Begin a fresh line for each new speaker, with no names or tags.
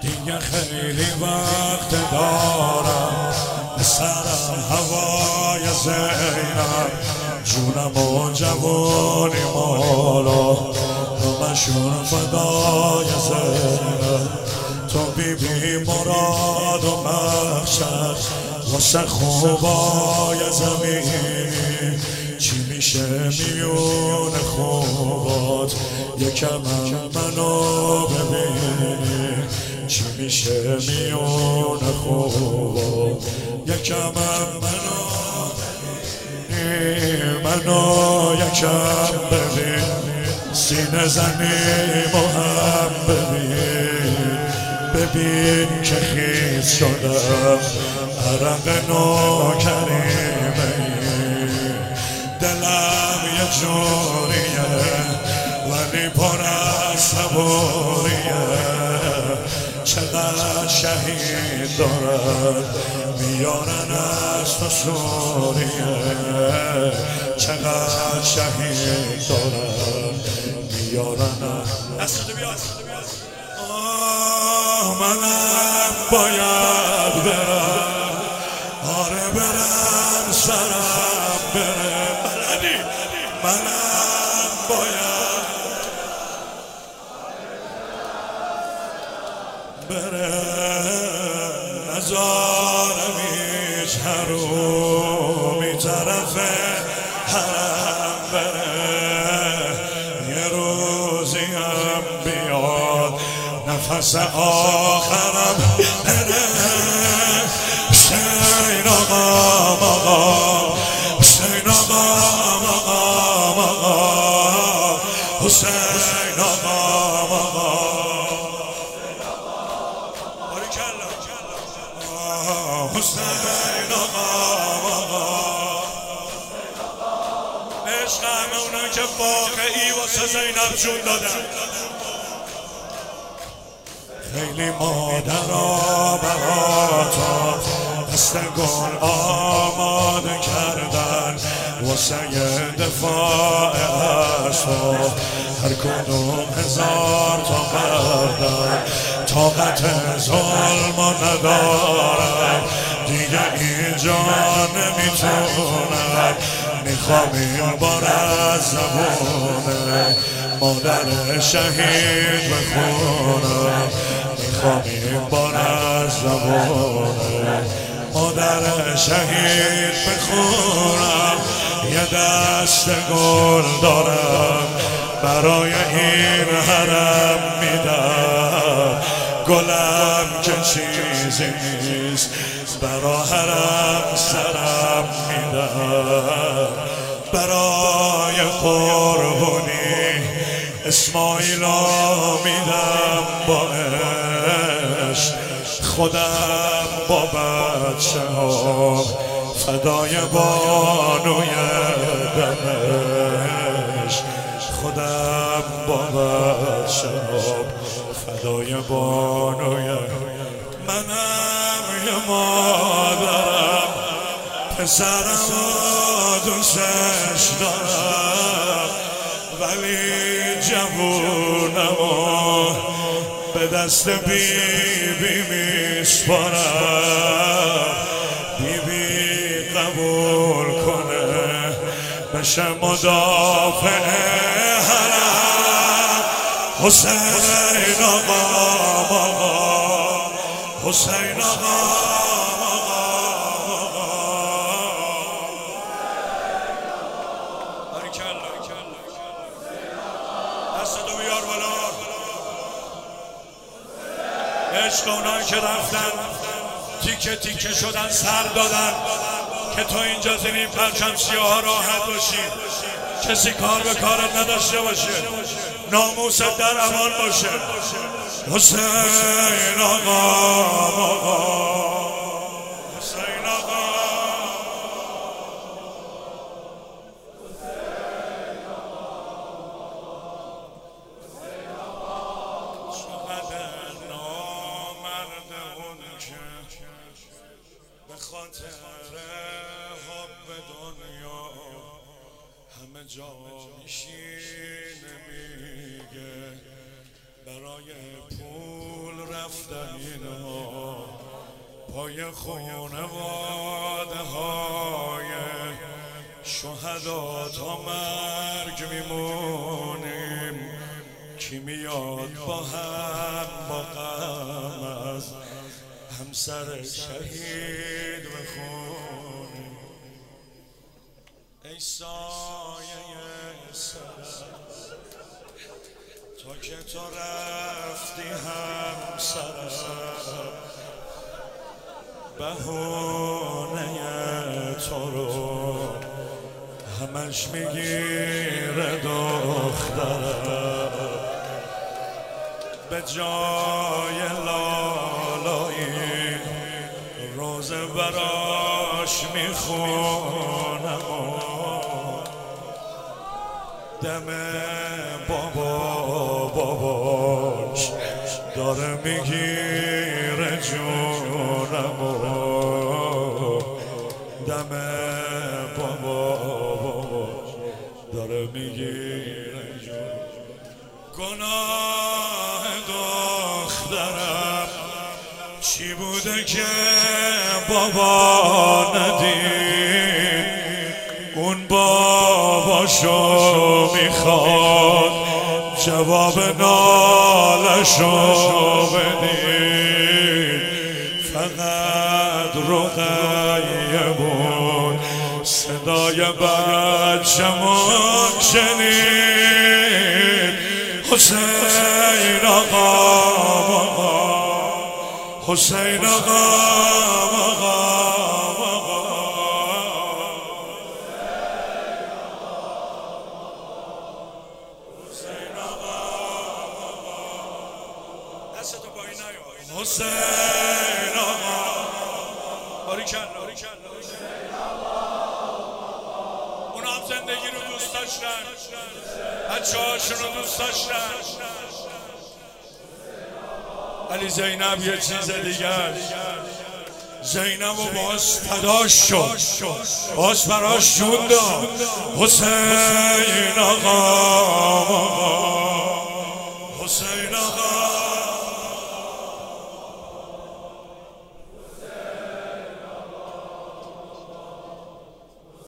دیگه خیلی وقت دارم سرم هوای زینب، جونم و جوانی مالا همشون فدای زینب. تو بی مراد و محشر واسه خوبای زمینی، چی میشه میون خوبات یکم منو ببینی، چی میشه میون خوبات یکم منو یکم ببین، سینه زنیم و هم ببین که خیز شدم عرق نوکریمه، دلم یه جوریه ولی پر از صبوریه، چقدر شهید دارن میارن از تو سوریه، چقدر شهید دارن میارن از منم باید برم، آره برم سرم بره، منم باید بره، نزارم هیچ حرومی طرف حرم بره، یه روزی هم بیاد نفس آخرم بره. حسین آقا آقا، حسین آقا آقا، حسین آقا آقا، حسین آقا آقا. عشق همه اونایی که واقعی واسه زینب جون دادن، خیلی مادرها براتا دست گل آماده کردن واسه دفاع از تو، هر کدوم 1000 تا مردن طاقت ظلم ندارن، دیگه اینجا نمیتونن، میخوام این بار از زبونه مادر شهید بخونم، میخوام این بار از زبونه مادر شهید بخونم، یه دست گل دارم برای این حرم میدم، گلم که چیزی نیست برا حرم سرم میدم، برای قربونی اسماعیلا میدم با عشق، خودم با بچه ها فدای بانوی دمشق، خودم با بچه ها فدای بانوی، منم یه مادرم پسرم دوستش دارم، ولی جوونمو به دست بیبی میسپارم، بیبی قبول کنه بشه مدافع حرم. حسین آقا آقا، حسین آقا عشق اونایی که رفتن تیکه تیکه شدن سر دادن که تو اینجا زیر پرچم سیاه ها راحت باشی، کسی کار به کارت نداشته باشه، ناموست در امان باشه. حسین آقا، حسین آقا، به خاطر حب دنیا همه جا میشینه میگه برای پول رفتن اینا پای خانواده های شهدا تا مرگ میمونیم. کی میاد با هم با غم از همسر شهید بخونیم؟ ای سایه سرم تا که تو رفتی همسرم بهونه تو رو همش میگیره دخترم. به جای لالایی روزه براش میخونم دم باباش داره میگیره جونم دم باباش داره میگیره جونم. گناه دخترم چی بوده که بابا ندید؟ اون باباشو میخواد جواب نالشو بدید. فقط رقیه بود صدای بچه‌مون شنید. حسین آقا حسین آقا دستتو پایین نیار. حسین آقا باریکالله. اونا هم زندگی رو دوست داشتن، بچه‌هاشون رو دوست داشتن. ولی زینب یه چیز دیگر، زینب و باز فداش شد، باز براش جون داد. حسین آقا حسین آقا